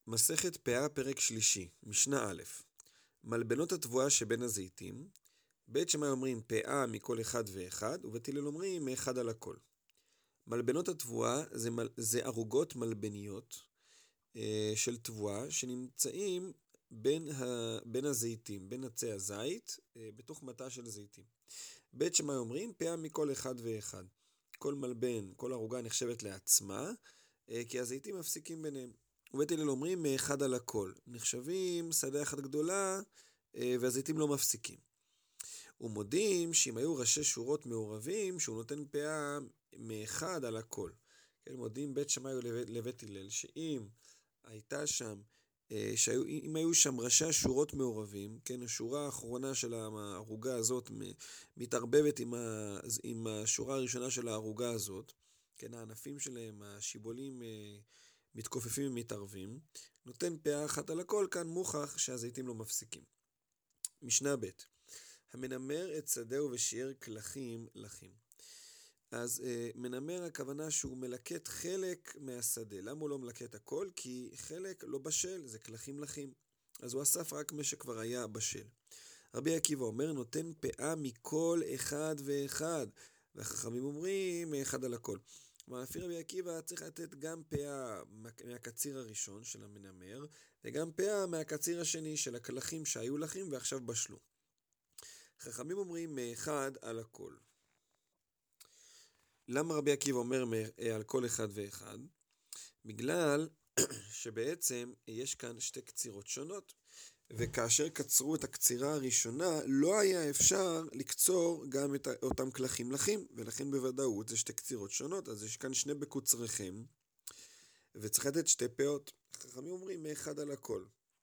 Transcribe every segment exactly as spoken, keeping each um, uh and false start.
מסכת פאה פרק שלישי, משנה א', מלבנות התבואה שבין הזיתים, בית שמאי אומרים פאה מכל אחד ואחד, ובית הלל אומרים מאחד על הכל. מלבנות התבואה זה, מל... זה ערוגות מלבניות אה, של תבואה שנמצאים בין, ה... בין הזיתים, בין עצי הזית, אה, בתוך מטע של זיתים. בית שמאי אומרים פאה מכל אחד ואחד. כל מלבן, כל ערוגה נחשבת לעצמה, אה, כי הזיתים מפסיקים ביניהם. ובית הלל אומרים מאחד על הכל. נחשבים שדה אחת גדולה והזיתים לא מפסיקים. ומודים שאם היו ראשי שורות מעורבים, שהוא נותן פאה מאחד על הכל. כן, מודים בית שמאי לבית הלל שאם הייתה שם, שהיו, אם היו שם ראשי השורות מעורבים, כן, השורה האחרונה של הערוגה הזאת מתערבבת עם, ה, עם השורה הראשונה של הערוגה הזאת, כן, הענפים שלהם, השיבולים מתכופפים ומתערבים, נותן פאה אחת על הכל, כאן מוכח שהזיתים לא מפסיקים. משנה ב' המנמר את שדהו ושיער כלכים לחים. אז אה, מנמר הכוונה שהוא מלקט חלק מהשדה. למה הוא לא מלקט הכל? כי חלק לא בשל, זה כלכים לחים. אז הוא אסף רק מה שכבר היה בשל. רבי עקיבא אומר נותן פאה מכל אחד ואחד, והחכמים אומרים מאחד על הכל. אבל לפי רבי עקיבא צריך לתת גם פאה מהקציר הראשון של המנמר, וגם פאה מהקציר השני של הכלכים שהיו לחים ועכשיו בשלו. חכמים אומרים מאחד על הכל. למה רבי עקיבא אומר על כל אחד ואחד? בגלל שבעצם יש כאן שתי קצירות שונות, וכאשר קצרו את הקצירה הראשונה, לא היה אפשר לקצור גם את אותם כלכים לחים, ולכן בוודאות זה שתי קצירות שונות, אז יש כאן שני בקוצריכם, וצריך לתת שתי פאות. חכמים אומרים מאחד על הכל.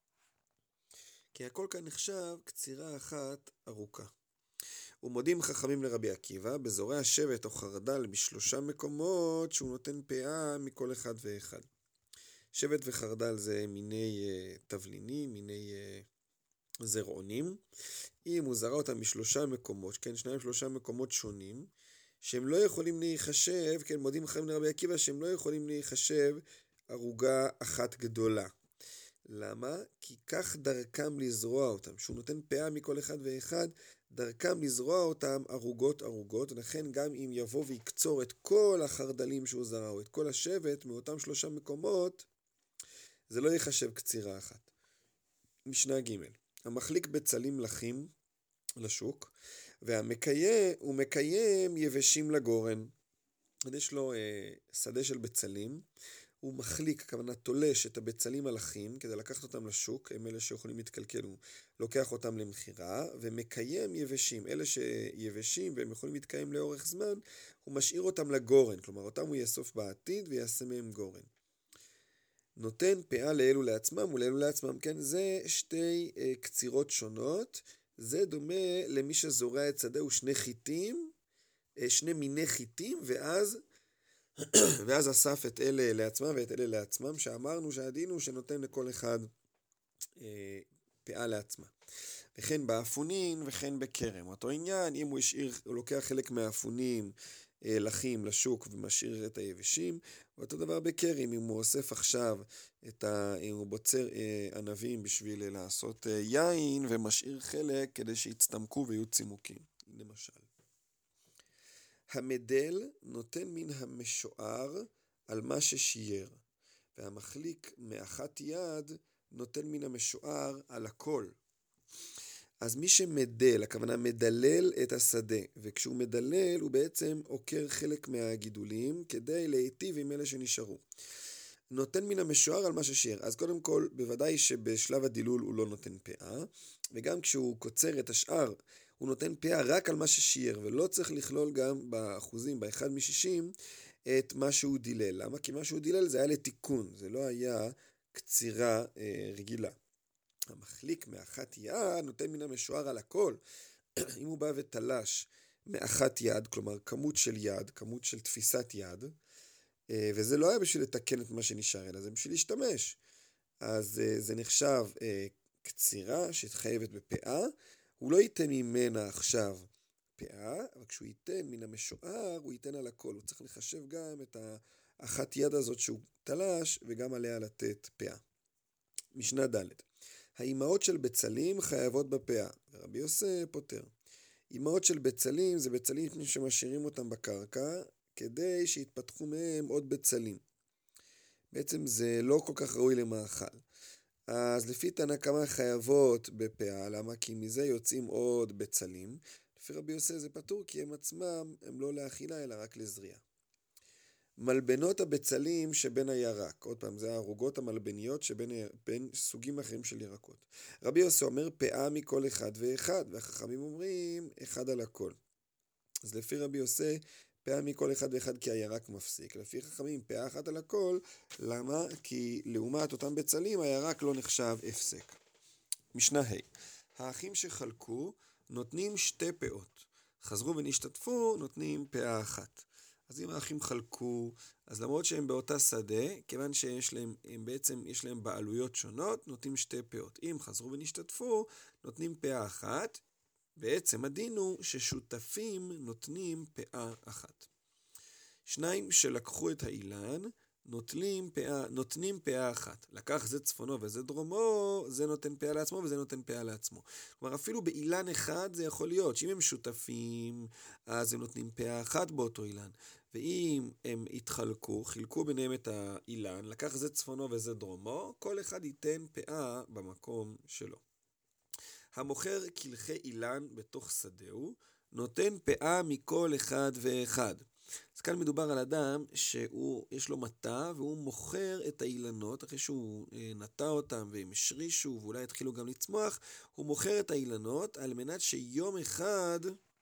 כי הכל כאן נחשב קצירה אחת ארוכה. ומודים חכמים לרבי עקיבא, בזורי השבט או חרדל בשלושה מקומות, שהוא נותן פאה מכל אחד ואחד. שבט וחרדל זה מיני uh, תבלינים, מיני uh, זרעונים. אם הוא זרע אותם משלושה מקומות, כן, שניים שלושה מקומות שונים, שהם לא יכולים להיחשב, כן, מודים חכמים לרבי עקיבא, שהם לא יכולים להיחשב ערוגה אחת גדולה. למה? כי כך דרכם לזרוע אותם. שהוא נותן פאה מכל אחד ואחד, דרכם לזרוע אותם ערוגות ערוגות, לכן גם אם יבוא ויקצור את כל החרדלים שהוא זרע, או את כל השבט מאותם שלושה מקומות, זה לא יחשב קצירה אחת. משנה ג' המחליק בצלים לחים לשוק, והמקיים, הוא מקיים יבשים לגורן. יש לו אה, שדה של בצלים, הוא מחליק, הכוונה תולש את הבצלים הלחים, כדי לקחת אותם לשוק, הם אלה שיכולים להתקלקל, הוא לוקח אותם למחירה, ומקיים יבשים, אלה שיבשים והם יכולים להתקיים לאורך זמן, הוא משאיר אותם לגורן, כלומר אותם הוא יאסוף בעתיד ויעשה מהם גורן. נותן פאה לאלו לעצמם ולאלו לעצמם, כן, זה שתי אה, קצירות שונות, זה דומה למי שזורע את שדהו שני חיטים, אה, שני מיני חיטים, ואז ואז אסף את אלה לעצמם ואת אלה לעצמם, שאמרנו שהדין הוא שנותן לכל אחד אה, פאה לעצמה. וכן באפונין וכן בכרם. אותו עניין, אם הוא, השאיר, הוא לוקח חלק מהאפונים אה, לחים לשוק ומשאיר את היבשים, ואותו דבר בכרם, אם הוא אוסף עכשיו, את ה, אם הוא בוצר אה, ענבים בשביל לעשות אה, יין, ומשאיר חלק כדי שיצטמקו ויהיו צימוקים, למשל. המדל נותן מן המשוער על מה ששייר, והמחליק מאחת יד נותן מן המשוער על הכל. אז מי שמדל, הכוונה מדלל את השדה, וכשהוא מדלל הוא בעצם עוקר חלק מהגידולים כדי להיטיב עם אלה שנשארו. נותן מן המשוער על מה ששייר. אז קודם כל, בוודאי שבשלב הדילול הוא לא נותן פאה, וגם כשהוא קוצר את השאר, הוא נותן פאה רק על מה ששייר, ולא צריך לכלול גם באחוזים, באחד משישים, את מה שהוא דילל. למה? כי מה שהוא דילל זה היה לתיקון, זה לא היה קצירה אה, רגילה. המחליק מאחת יד נותן מן המשוער על הכל. אם הוא בא ותלש מאחת יד, כלומר כמות של יד, כמות של תפיסת יד, אה, וזה לא היה בשביל לתקן את מה שנשאר, אלא זה בשביל להשתמש. אז אה, זה נחשב אה, קצירה שתחייבת בפאה, הוא לא ייתן ממנה עכשיו פאה, אבל כשהוא ייתן מן המשוער, הוא ייתן על הכל. הוא צריך לחשב גם את האחת יד הזאת שהוא תלש, וגם עליה לתת פאה. משנה ד' האימהות של בצלים חייבות בפאה, ורבי יוסי פותר. אימהות של בצלים זה בצלים שמשאירים אותם בקרקע, כדי שיתפתחו מהם עוד בצלים. בעצם זה לא כל כך ראוי למאכל. אז לפי תנא קמא חייבות בפאה, למה? כי מזה יוצאים עוד בצלים. לפי רבי יוסי זה פטור, כי הם עצמם הם לא לאכילה אלא רק לזריעה. מלבנות הבצלים שבין הירק, עוד פעם, זה הערוגות המלבניות שבין בין סוגים אחרים של ירקות. רבי יוסי אומר פאה מכל אחד ואחד, והחכמים אומרים אחד על הכל. אז לפי רבי יוסי, פאה מכל אחד ואחד כי הירק מפסיק. לפי חכמים, פאה אחת על הכל, למה? כי לעומת אותם בצלים, הירק לא נחשב הפסק. משנה ה' האחים שחלקו נותנים שתי פאות, חזרו ונשתתפו נותנים פאה אחת. אז אם האחים חלקו, אז למרות שהם באותה שדה, כיוון שיש להם, הם בעצם יש להם בעלויות שונות, נותנים שתי פאות. אם חזרו ונשתתפו, נותנים פאה אחת. בעצם הדין הוא ששותפים נותנים פאה אחת. שניים שלקחו את האילן, נוטלים פאה, נותנים פאה אחת. לקח זה צפונו וזה דרומו, זה נותן פאה לעצמו וזה נותן פאה לעצמו. כלומר, אפילו באילן אחד זה יכול להיות, שאם הם שותפים, אז הם נותנים פאה אחת באותו אילן. ואם הם התחלקו, חילקו ביניהם את האילן, לקח זה צפונו וזה דרומו, כל אחד ייתן פאה במקום שלו. המוכר קלחי אילן בתוך שדהו, נותן פאה מכל אחד ואחד. אז כאן מדובר על אדם שיש לו מטע והוא מוכר את האילנות, אחרי שהוא נטע אותם והם השרישו ואולי התחילו גם לצמוח, הוא מוכר את האילנות על מנת שיום אחד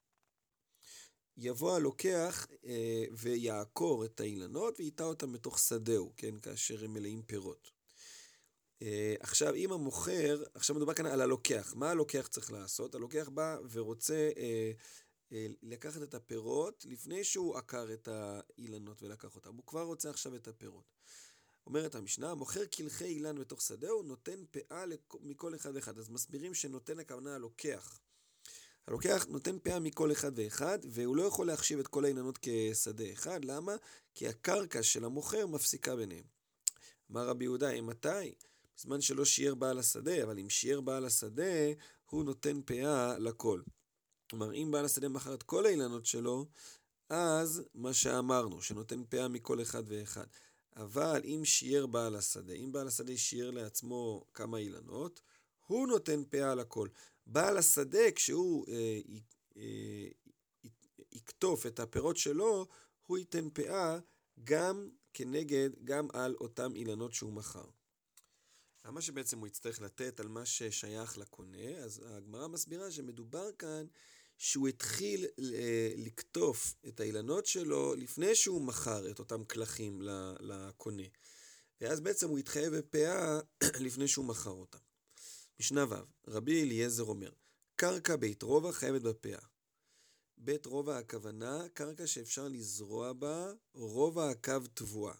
יבוא הלוקח אה, ויעקור את האילנות ויטע אותם בתוך שדהו, כן, כאשר הם מלאים פירות. אה, עכשיו אם המוכר, עכשיו מדובר כאן על הלוקח, מה הלוקח צריך לעשות? הלוקח בא ורוצה אה, לקחת את הפירות לפני שהוא עקר את האילנות ולקח אותם. הוא כבר רוצה עכשיו את הפירות. אומרת המשנה, מוכר קלחי אילן בתוך שדהו, נותן פאה מכל אחד ואחד. אז מסבירים שנותן הכוונה הלוקח. הלוקח נותן פאה מכל אחד ואחד, והוא לא יכול להחשיב את כל האילנות כשדה אחד. למה? כי הקרקע של המוכר מפסיקה ביניהם. אמר רבי יהודה, מתי? בזמן שלא שיער בעל השדה, אבל אם שיער בעל השדה, הוא נותן פאה לכל. כלומר, אם בעל השדה מכר את כל האילנות שלו, אז מה שאמרנו, שנותן פאה מכל אחד ואחד. אבל אם שיער בעל השדה, אם בעל השדה שיער לעצמו כמה אילנות, הוא נותן פאה לכל. בעל השדה, כשהוא אה, אה, יקטוף את הפירות שלו, הוא ייתן פאה גם כנגד, גם על אותם אילנות שהוא מכר. למה שבעצם הוא יצטרך לתת על מה ששייך לקונה? אז הגמרא מסבירה שמדובר כאן שהוא התחיל לקטוף את האילנות שלו לפני שהוא מכר את אותם קלחים לקונה. ואז בעצם הוא התחייב בפאה לפני שהוא מכר אותם. משנה ו' רבי אליעזר אומר, קרקע בית רובע חייבת בפאה. בית רובע הכוונה, קרקע שאפשר לזרוע בה, רובע הקו תבואה.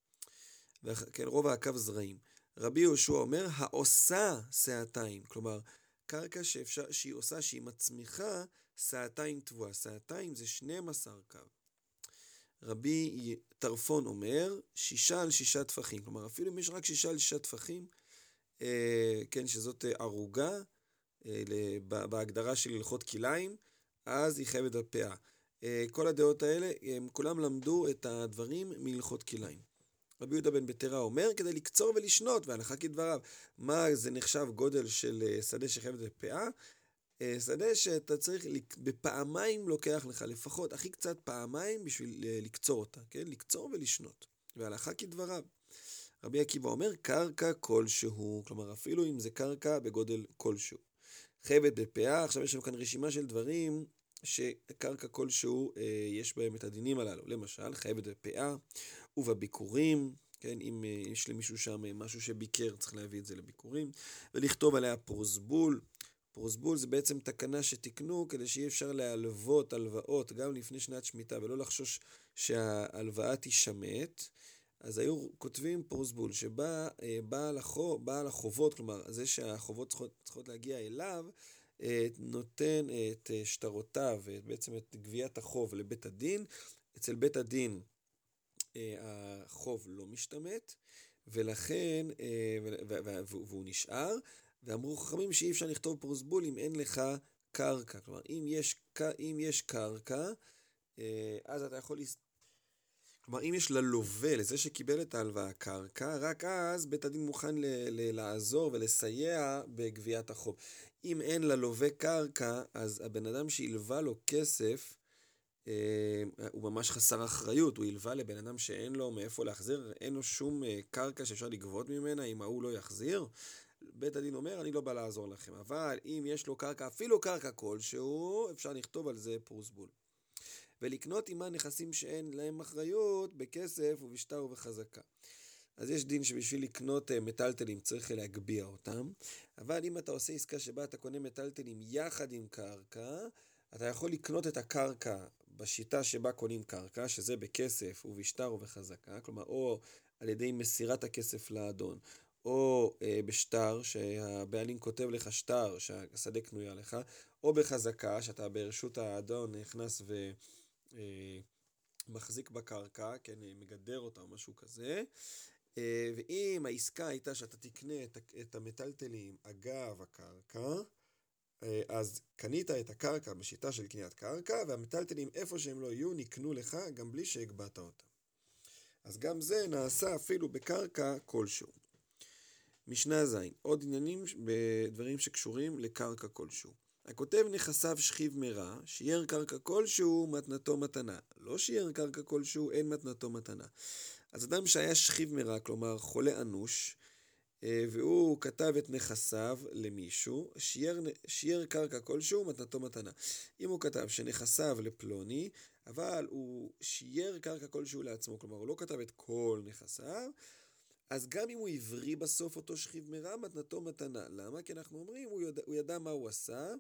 כן, רובע הקו זרעים. רבי יהושע אומר, העושה שעתיים. כלומר, קרקע שאפשר, שהיא עושה, שהיא מצמיחה, שעתיים תבואה. שעתיים זה שנים עשר קו. רבי טרפון אומר, שישה על שישה טפחים. כלומר, אפילו אם יש רק שישה על שישה טפחים, אה, כן, שזאת ערוגה, אה, בהגדרה של הלכות כליים, אז היא חייבת בפאה. אה, כל הדעות האלה, הם כולם למדו את הדברים מהלכות כליים. רבי יהודה בן בתרא אומר, כדי לקצור ולשנות, והלכה כדבריו, מה זה נחשב גודל של שדה שחייבת בפאה? שדה שאתה צריך, בפעמיים לוקח לך, לפחות, הכי קצת פעמיים בשביל לקצור אותה, כן? לקצור ולשנות. והלכה כדבריו. רבי עקיבא אומר, קרקע כלשהו, כלומר, אפילו אם זה קרקע בגודל כלשהו. חייבת בפאה, עכשיו יש לנו כאן רשימה של דברים, שקרקע כלשהו יש בהם את הדינים הללו. למשל, חייבת בפאה, ובביקורים, כן, אם יש למישהו שם משהו שביקר, צריך להביא את זה לביקורים, ולכתוב עליה פרוסבול. פרוסבול זה בעצם תקנה שתקנו, כדי שיהיה אפשר להלוות הלוואות, גם לפני שנת שמיטה, ולא לחשוש שההלוואה תשמט. אז היו כותבים פרוסבול, שבא בעל החוב, בעל החובות, כלומר, זה שהחובות צריכות, צריכות להגיע אליו, נותן את שטרותיו, בעצם את גביית החוב לבית הדין. אצל בית הדין, החוב לא משתמט, ולכן, והוא נשאר, ואמרו חכמים שאי אפשר לכתוב פרוסבול אם אין לך קרקע. כלומר, אם יש, אם יש קרקע, אז אתה יכול... כלומר, אם יש ללווה, לזה שקיבל את ההלוואה קרקע, רק אז בית הדין מוכן ל- ל- לעזור ולסייע בגביית החוב. אם אין ללווה קרקע, אז הבן אדם שילווה לו כסף, אה, הוא ממש חסר אחריות. הוא ילווה לבן אדם שאין לו מאיפה להחזיר, אין לו שום אה, קרקע שאפשר לגבות ממנה, אם ההוא לא יחזיר. בית הדין אומר, אני לא בא לעזור לכם. אבל אם יש לו קרקע, אפילו קרקע כלשהו, אפשר לכתוב על זה פרוסבול. ולקנות עימה נכסים שאין להם אחריות בכסף ובשטר ובחזקה. אז יש דין שבשביל לקנות מטלטלים צריך להגביע אותם, אבל אם אתה עושה עסקה שבה אתה קונה מטלטלים יחד עם קרקע, אתה יכול לקנות את הקרקע בשיטה שבה קונים קרקע, שזה בכסף ובשטר ובחזקה, כלומר או על ידי מסירת הכסף לאדון, או אה, בשטר שהבעלים כותב לך שטר שהשדה קנויה לך, או בחזקה שאתה ברשות האדון נכנס ו... מחזיק בקרקע, כן, מגדר אותה או משהו כזה, ואם העסקה הייתה שאתה תקנה את, את המטלטלים אגב הקרקע, אז קנית את הקרקע בשיטה של קניית קרקע, והמטלטלים איפה שהם לא יהיו נקנו לך גם בלי שהגבעת אותם. אז גם זה נעשה אפילו בקרקע כלשהו. משנה זין, עוד עניינים בדברים שקשורים לקרקע כלשהו. הכותב נכסיו שכיב מרע, שיער קרקע כלשהו מתנתו מתנה. לא שיער קרקע כלשהו, אין מתנתו מתנה. אז אדם שהיה שכיב מרע, כלומר חולה אנוש, והוא כתב את נכסיו למישהו, שיער, שיער קרקע כלשהו מתנתו מתנה. אם הוא כתב שנכסיו לפלוני, אבל הוא שיער קרקע כלשהו לעצמו, כלומר הוא לא כתב את כל נכסיו, אז גם אם הוא עברי בסוף אותו שכיב מרע, מתנתו מתנה. למה? כי אנחנו אומרים, הוא ידע, הוא ידע מה הוא עשה,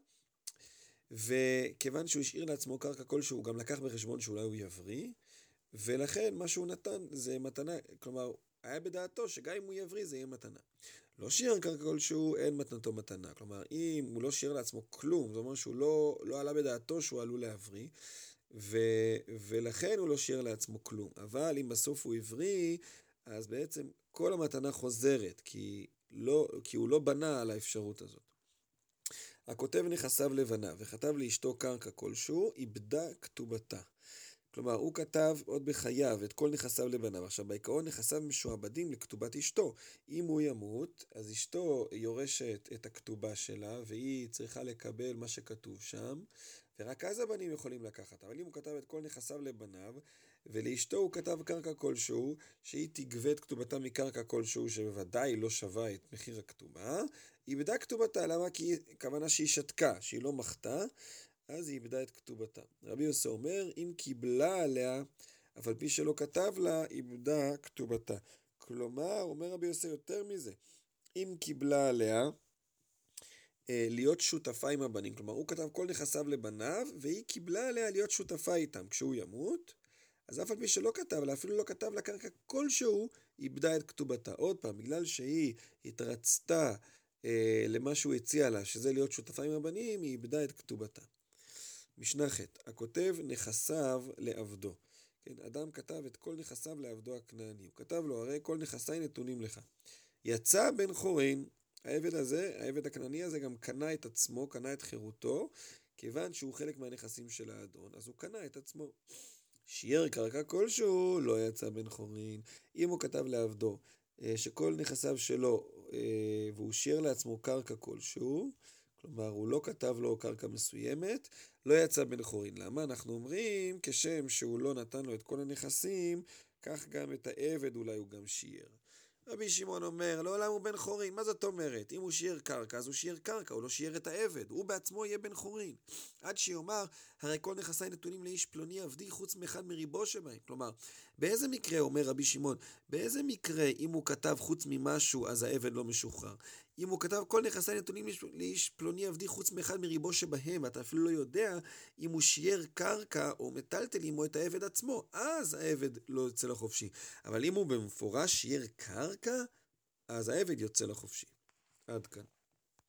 וכיוון שהוא השאיר לעצמו קרקע כלשהו, הוא גם לקח בחשבון שאולי הוא יבריא, ולכן מה שהוא נתן זה מתנה, כלומר, היה בדעתו שגם אם הוא יבריא זה יהיה מתנה. לא שיער קרקע כלשהו, אין מתנתו מתנה. כלומר, אם הוא לא שיער לעצמו כלום, זאת אומרת שהוא לא, לא עלה בדעתו שהוא עלול להבריא, ו, ולכן הוא לא שיער לעצמו כלום. אבל אם בסוף הוא יבריא, אז בעצם כל המתנה חוזרת, כי, לא, כי הוא לא בנה על האפשרות הזאת. הכותב נכסיו לבנה וכתב לאשתו קרקע כלשהו, איבדה כתובתה. כלומר, הוא כתב עוד בחייו את כל נכסיו לבניו. עכשיו, בעיקרון נכסיו משועבדים לכתובת אשתו. אם הוא ימות, אז אשתו יורשת את הכתובה שלה, והיא צריכה לקבל מה שכתוב שם, ורק אז הבנים יכולים לקחת. אבל אם הוא כתב את כל נכסיו לבניו, ולאשתו הוא כתב קרקע כלשהו, שהיא תגבה את כתובתה מקרקע כלשהו, שבוודאי לא שווה את מחיר הכתובה, היא איבדה כתובתה. למה? כי כוונה שהיא שתקה, שהיא לא מחתה, אז היא איבדה את כתובתה. רבי יוסי אומר, אם קיבלה עליה, אבל פי שלא כתב לה, איבדה כתובתה. כלומר, אומר רבי יוסי יותר מזה, אם קיבלה עליה, להיות שותפה עם הבנים. כלומר, הוא כתב כל נכסיו לבניו, והיא קיבלה עליה להיות שותפה איתם. כשהוא ימות, אז אף על פי שלא כתב לה, אפילו לא כתב לה קרקע כלשהו, איבדה את כתובתה. עוד פעם, בגלל שהיא התרצתה אה, למה שהוא הציע לה, שזה להיות שותפה עם הבנים, היא איבדה את כתובתה. משנה ח' הכותב נכסיו לעבדו. כן, אדם כתב את כל נכסיו לעבדו הכנעני. הוא כתב לו, הרי כל נכסיי נתונים לך. יצא בן חורין, העבד הזה, העבד הכנעני הזה גם קנה את עצמו, קנה את חירותו, כיוון שהוא חלק מהנכסים של האדון, אז הוא קנה את עצמו. שיער קרקע כלשהו, לא יצא בן חורין. אם הוא כתב לעבדו שכל נכסיו שלו, והוא שיער לעצמו קרקע כלשהו, כלומר, הוא לא כתב לו קרקע מסוימת, לא יצא בן חורין. למה? אנחנו אומרים, כשם שהוא לא נתן לו את כל הנכסים, כך גם את העבד אולי הוא גם שיער. רבי שמעון אומר, לעולם הוא בן חורין. מה זאת אומרת? אם הוא שיער קרקע, אז הוא שיער קרקע, הוא לא שיער את העבד. הוא בעצמו יהיה בן חורין. עד שיאמר, הרי כל נכסי נתונים לאיש פלוני עבדי חוץ מאחד מריבו שבהם. כלומר, באיזה מקרה, אומר רבי שמעון, באיזה מקרה אם הוא כתב חוץ ממשהו, אז העבד לא משוחרר? אם הוא כתב כל נכסי נתונים לאיש פלוני עבדי חוץ מאחד מריבו שבהם, ואתה אפילו לא יודע אם הוא שיער קרקע או מטלטלים או את העבד עצמו, אז העבד לא יוצא לחופשי. אבל אם הוא במפורש שיער קרקע, אז העבד יוצא לחופשי. עד כאן.